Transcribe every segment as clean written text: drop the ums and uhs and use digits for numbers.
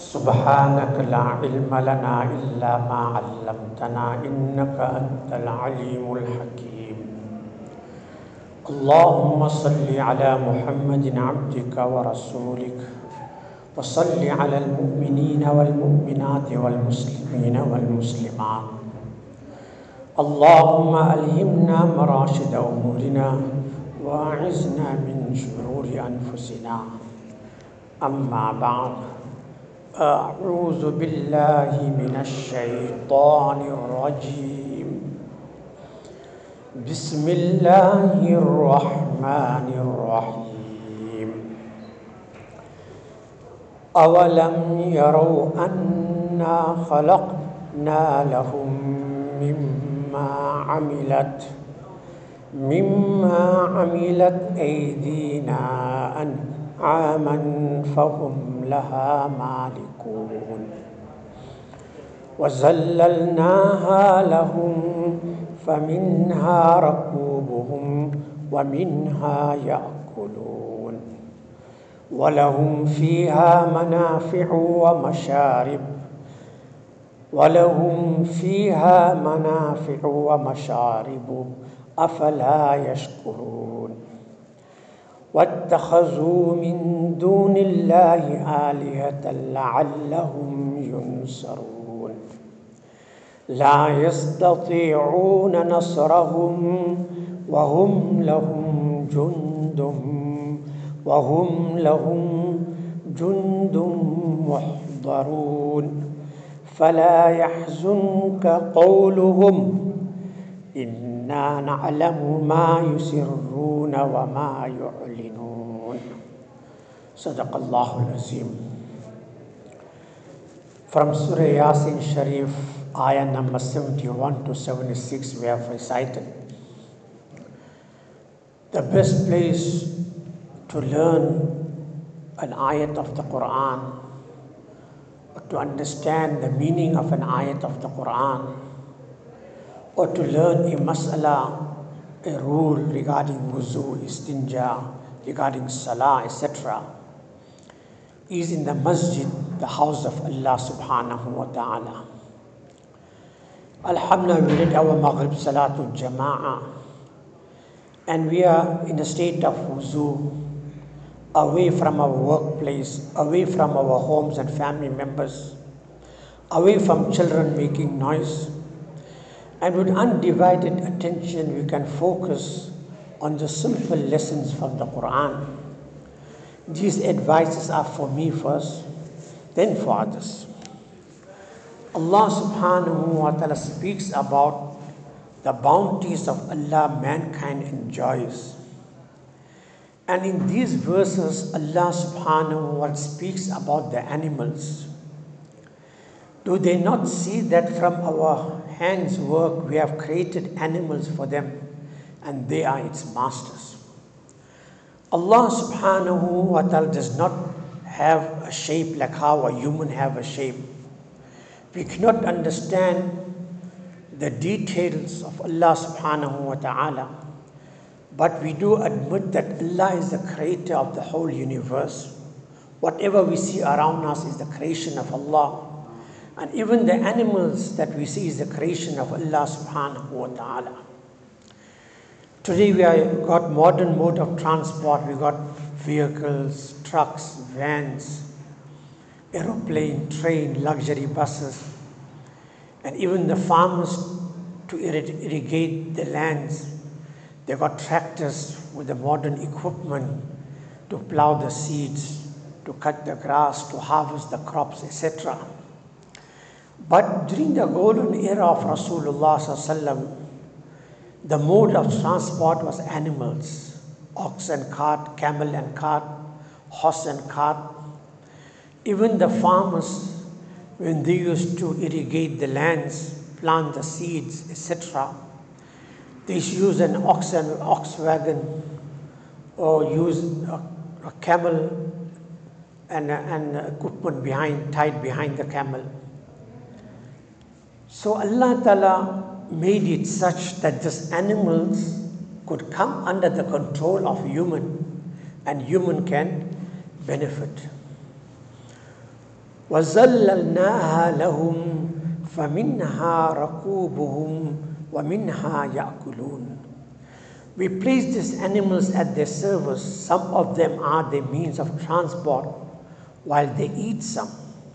سبحانك لا علم لنا إلا ما علمتنا إنك أنت العليم الحكيم. اللهم صل على محمد عبدك ورسولك وصل على المؤمنين والمؤمنات والمسلمين والمسلمات. اللهم ألهمنا مراشد أمورنا وأعذنا من شرور أنفسنا. أما بعد، أعوذ بالله من الشيطان الرجيم. بسم الله الرحمن الرحيم. أولم يروا أنا خلقنا لهم مما عملت أيدينا أنعاما فهم لها مالكون وذللناها لهم فمنها ركوبهم ومنها يأكلون ولهم فيها منافع ومشارب أفلا يشكرون. واتخذوا من دون الله آلهة لعلهم ينصرون. لا يستطيعون نصرهم وهم لهم جند محضرون. فلا يحزنك قولهم إنا نعلم ما يسرون وما يعلنون. صدق الله العظيم. From Surah Yasin Sharif, ayah number 71 to 76, we have recited. The best place to learn an ayat of the Quran, or to understand the meaning of an ayat of the Quran, or to learn a mas'ala, a rule regarding wuzu, istinja, regarding salah, etc., is in the masjid, the house of Allah subhanahu wa ta'ala. Alhamdulillah, we did our Maghrib Salatul Jama'ah, and we are in a state of wuzu, away from our workplace, away from our homes and family members, away from children making noise. And with undivided attention, we can focus on the simple lessons from the Quran. These advices are for me first, then for others. Allah subhanahu wa ta'ala speaks about the bounties of Allah mankind enjoys. And in these verses, Allah subhanahu wa ta'ala speaks about the animals. Do they not see that from our hands' work we have created animals for them and they are its masters? Allah subhanahu wa ta'ala does not have a shape like how a human have a shape. We cannot understand the details of Allah subhanahu wa ta'ala, but we do admit that Allah is the creator of the whole universe. Whatever we see around us is the creation of Allah. And even the animals that we see is the creation of Allah subhanahu wa ta'ala. Today we have got modern mode of transport. We got vehicles, trucks, vans, aeroplane, train, luxury buses, and even the farmers to irrigate the lands. They got tractors with the modern equipment to plow the seeds, to cut the grass, to harvest the crops, etc. But during the golden era of Rasulullah sallallahu alaihi wasallam, the mode of transport was animals, ox and cart, camel and cart, horse and cart. Even the farmers, when they used to irrigate the lands, plant the seeds, etc., they use an ox wagon, or use a camel and equipment tied behind the camel. So Allah Ta'ala made it such that these animals could come under the control of human, and human can benefit. وَزَلَّلْنَاهَا لَهُمْ فَمِنْهَا رَكُوبُهُمْ وَمِنْهَا يَأْكُلُونَ. We place these animals at their service. Some of them are the means of transport while they eat some.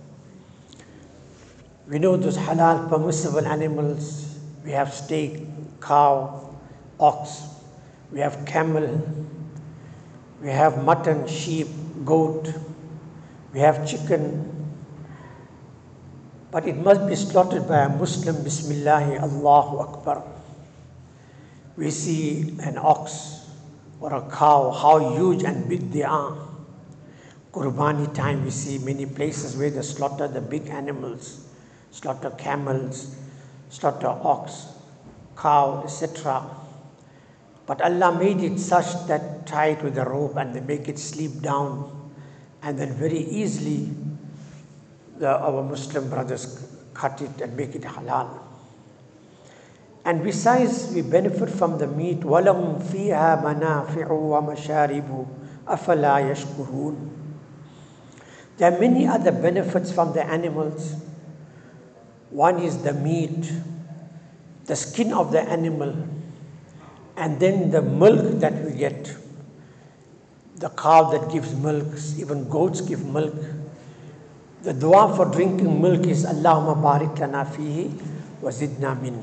We know those halal permissible animals. We have steak, cow, ox. We have camel. We have mutton, sheep, goat. We have chicken. But it must be slaughtered by a Muslim. Bismillahi, Allahu Akbar. We see an ox or a cow, how huge and big they are. Qurbani time, we see many places where they slaughter the big animals, slaughter camels, slaughter ox, cow, etc. But Allah made it such that tie it with a rope and they make it sleep down, and then very easily our Muslim brothers cut it and make it halal. And besides, we benefit from the meat. وَلَهُمْ فِيهَا مَنَافِعُ وَمَشَارِبُ أَفَلَا يَشْكُرُونَ. There are many other benefits from the animals. One is the meat, the skin of the animal, and then the milk that we get. The cow that gives milk, even goats give milk. The dua for drinking milk is Allahumma barik lana fihi wa zidna min.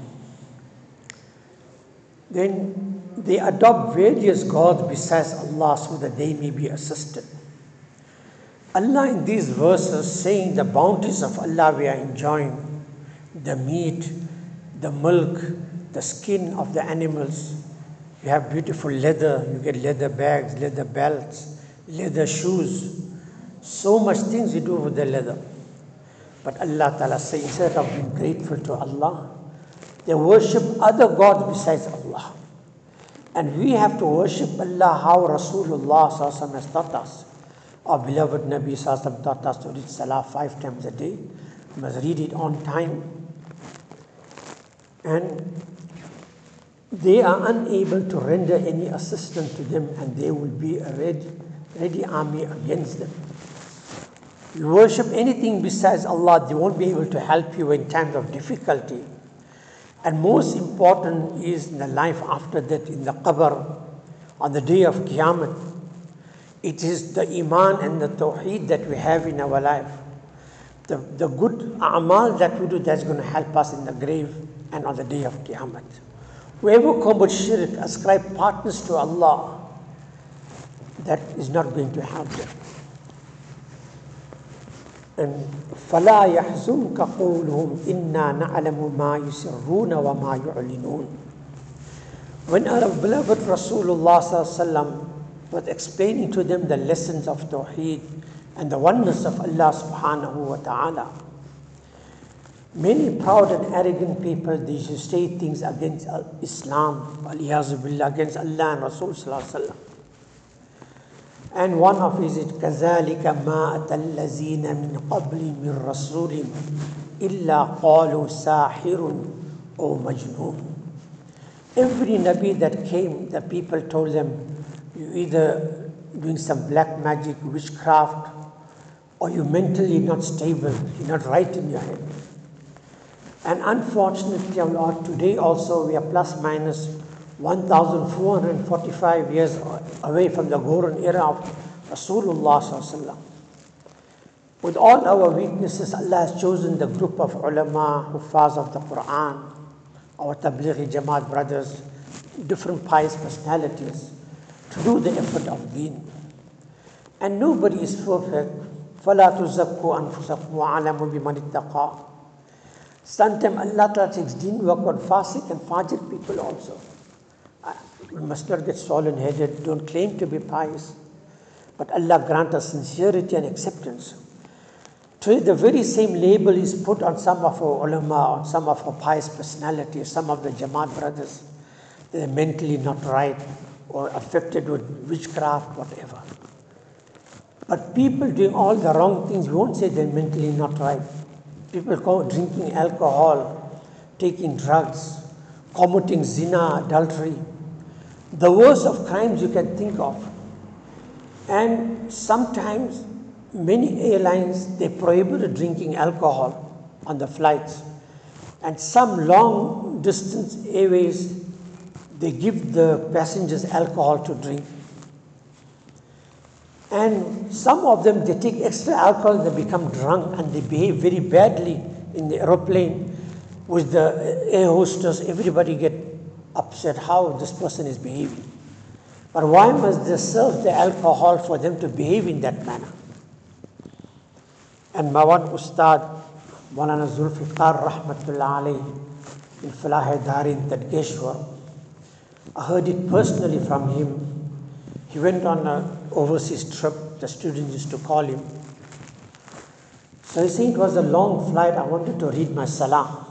Then they adopt various gods besides Allah so that they may be assisted. Allah in these verses saying the bounties of Allah we are enjoying, the meat, the milk, the skin of the animals. You have beautiful leather, you get leather bags, leather belts, leather shoes. So much things you do with the leather. But Allah Ta'ala says, instead of being grateful to Allah, they worship other gods besides Allah. And we have to worship Allah how Rasulullah Sallallahu has taught us. Our beloved Nabi Sallallahu taught us to read Salah 5 times a day. We must read it on time. And they are unable to render any assistance to them, and they will be a ready army against them. You worship anything besides Allah, they won't be able to help you in times of difficulty. And most important is in the life after that, in the qabr, on the day of Qiyamah. It is the iman and the tawheed that we have in our life. The good a'mal that we do, that's going to help us in the grave and on the day of Qiyamah. Whoever commits shirk, ascribe partners to Allah, that is not going to help them. And فَلَا يَحْزُنْكَ قَوْلُهُمْ إِنَّا نَعْلَمُ مَا يُسِرُّونَ وَمَا يُعْلِنُونَ. When our beloved Rasulullah Sallallahu was explaining to them the lessons of Tawheed and the oneness of Allah Subhanahu wa Ta'ala, many proud and arrogant people, they used to say things against Islam, aliyazu billah, against Allah and Rasul Sallallahu. And one of his is كَذَلِكَ مَا أَتَى الَّذِينَ مِنْ قَبْلِ مِنْ رَسُولٍ إِلَّا قَالُوا سَاحِرٌ أَوْ مَجْنُونٌ. Every Nabi that came, the people told them, you either doing some black magic, witchcraft, or you're mentally not stable, you're not right in your head. And unfortunately, our Lord, today also we are plus minus 1,445 years away from the golden era of Rasulullah Sallallahu. With all our weaknesses, Allah has chosen the group of ulama, huffaz of the Quran, our Tablighi Jamaat brothers, different pious personalities, to do the effort of deen. And nobody is perfect. فَلَا تُزَكُّوا أَنفُسَكُمْ وَعَلَمُوا بِمَنِ اتَّقَى. Sometimes Allah Ta'ala takes deen work on fasik and fajr people also. We must not get swollen-headed, don't claim to be pious. But Allah grant us sincerity and acceptance. Today the very same label is put on some of our ulama, on some of our pious personalities, some of the Jamaat brothers. They're mentally not right or affected with witchcraft, whatever. But people doing all the wrong things, we won't say they're mentally not right. People go drinking alcohol, taking drugs, committing zina, adultery, the worst of crimes you can think of. And sometimes many airlines, they prohibited drinking alcohol on the flights. And some long distance airways, they give the passengers alcohol to drink. And some of them, they take extra alcohol, they become drunk and they behave very badly in the aeroplane with the air hostess. Everybody get upset how this person is behaving. But why must they serve the alcohol for them to behave in that manner? And my one Ustad, Maulana Zulfikar Rahmatullah alayhi, in Falah-e-Darin, Tadgeshwar, I heard it personally from him. He went on an overseas trip, the students used to call him. So he said it was a long flight, I wanted to read my salah.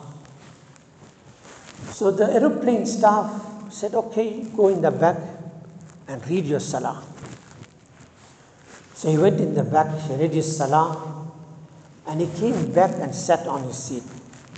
So the aeroplane staff said, okay, go in the back and read your salah. So he went in the back, he read his salah, and he came back and sat on his seat.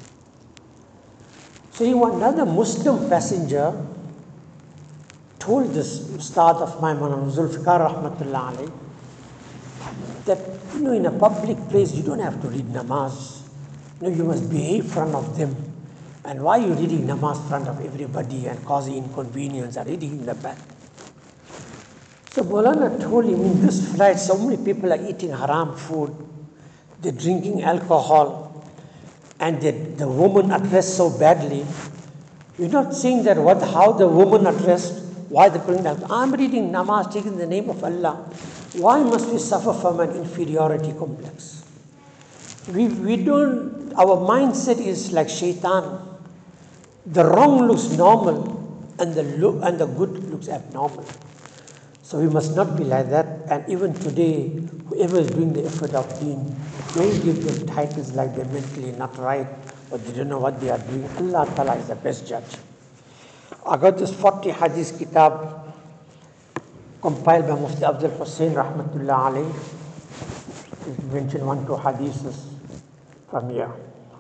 So another Muslim passenger told this Ustad of mine, Zulfikar Rahmatullah alayhi, that in a public place you don't have to read namaz. You must behave in front of them. And why are you reading namaz in front of everybody and causing inconvenience and reading in the back? So Maulana told him, in this flight so many people are eating haram food, they're drinking alcohol, and the woman addressed so badly. You're not saying that how the woman addressed, why the person, I'm reading namaz, taking the name of Allah. Why must we suffer from an inferiority complex? We don't, our mindset is like shaitan. The wrong looks normal and the good looks abnormal. So we must not be like that. And even today, whoever is doing the effort of deen, don't give them titles like they're mentally not right or they don't know what they are doing. Allah Ta'ala is the best judge. I got this 40 hadith kitab compiled by Mufti Abdul Hussain Rahmatullah alayhi. He mentioned 1-2 hadiths from here.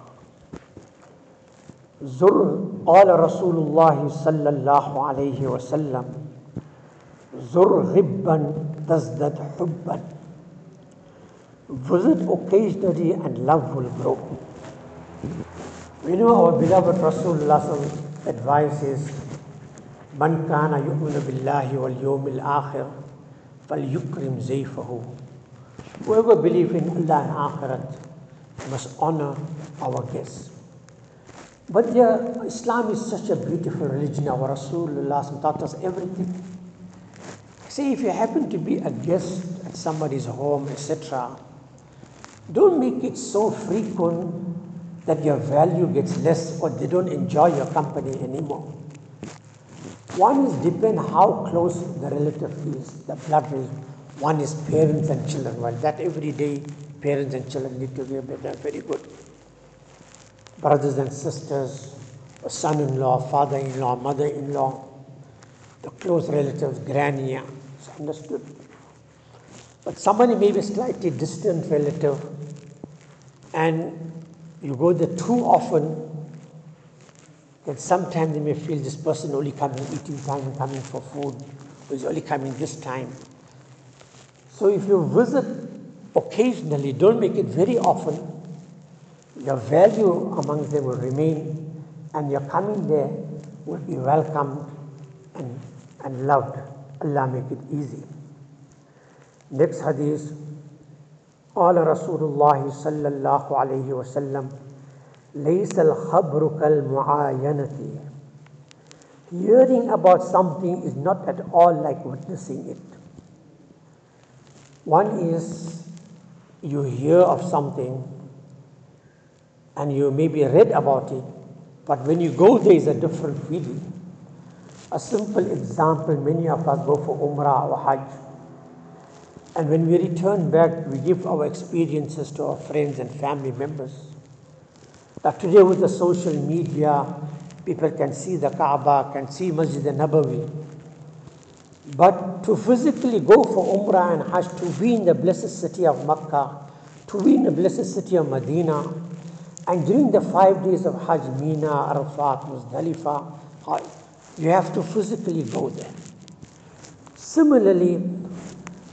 قال رسول الله صلى الله عليه وسلم زر غبا تزدد حبا. Visit occasionally and love will grow. We know our beloved Rasulullah's advice is Man kana yu'minu billahi wal yawmil akhir falyukrim zayfahu. Whoever believes in Allah and Akhirat must honor our guests. But Islam is such a beautiful religion. Our Rasulullah taught us everything. See, if you happen to be a guest at somebody's home, etc., don't make it so frequent that your value gets less or they don't enjoy your company anymore. One is depend how close the relative is, the blood is. One is parents and children. Well, that every day parents and children need to be very good. Brothers and sisters, son-in-law, father-in-law, mother-in-law, the close relatives, granny, it's understood. But somebody may be a slightly distant relative and you go there too often, then sometimes they may feel this person only coming eating time and coming for food, or is only coming this time. So if you visit occasionally, don't make it very often, your value amongst them will remain and your coming there will be welcomed and loved. Allah make it easy. Next hadith, قال رسول الله صلى الله عليه وسلم ليس الخبر كالمعاينة. Hearing about something is not at all like witnessing it. One is you hear of something and you maybe read about it, but when you go there is a different feeling. A simple example, many of us go for Umrah or Hajj, and when we return back, we give our experiences to our friends and family members. Now today with the social media, people can see the Kaaba, can see Masjid al-Nabawi. But to physically go for Umrah and Hajj, to be in the blessed city of Makkah, to be in the blessed city of Medina, and during the 5 days of Hajj, Mina, Arafat, Muzdalifah, you have to physically go there. Similarly,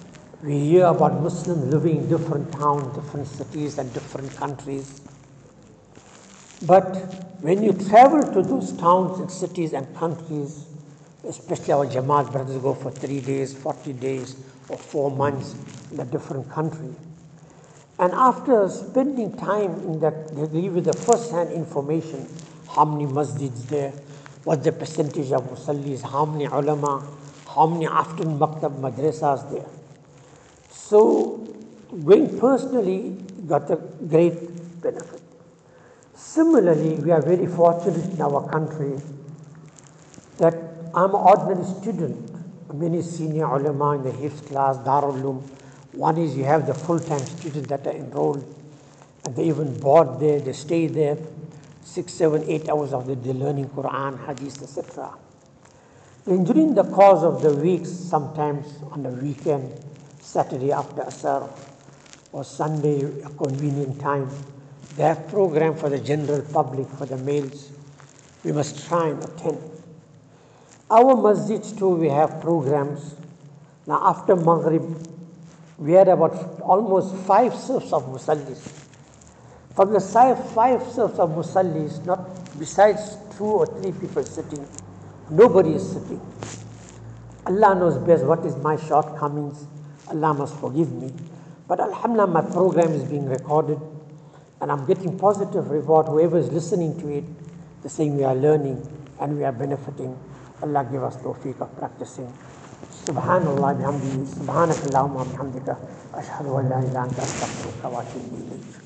We hear about Muslims living in different towns, different cities, and different countries. But when you travel to those towns and cities and countries, especially our Jamaat brothers go for 3 days, 40 days, or 4 months in a different country. And after spending time in that, they give you the first-hand information, how many masjids there, what's the percentage of musallis, how many ulama, how many afternoon maktab madrasas there. So going personally got a great benefit. Similarly, we are very fortunate in our country that I'm an ordinary student. Many senior ulama in the Hifz class, Darul Uloom. One is you have the full-time students that are enrolled, and they even board there, they stay there 6, 7, 8 hours of the day learning Quran, Hadith, etc. And during the course of the weeks, sometimes on the weekend, Saturday after Asr or Sunday, a convenient time, they have program for the general public, for the males. We must try and attend. Our masjids too, we have programs. Now after Maghrib, we had about almost 5 safs of musallis. From the 5 safs of musallis, not besides 2 or 3 people sitting, nobody is sitting. Allah knows best what is my shortcomings. Allah must forgive me. But alhamdulillah, my program is being recorded and I'm getting positive reward. Whoever is listening to it, they're saying we are learning and we are benefiting. Allah give us tawfiq of practicing. Subhanallah bihamdihi, subhanakallahumma bihamdika, ashhadu an la ilaha illa anta astaghfiruka wa atubu ilayk.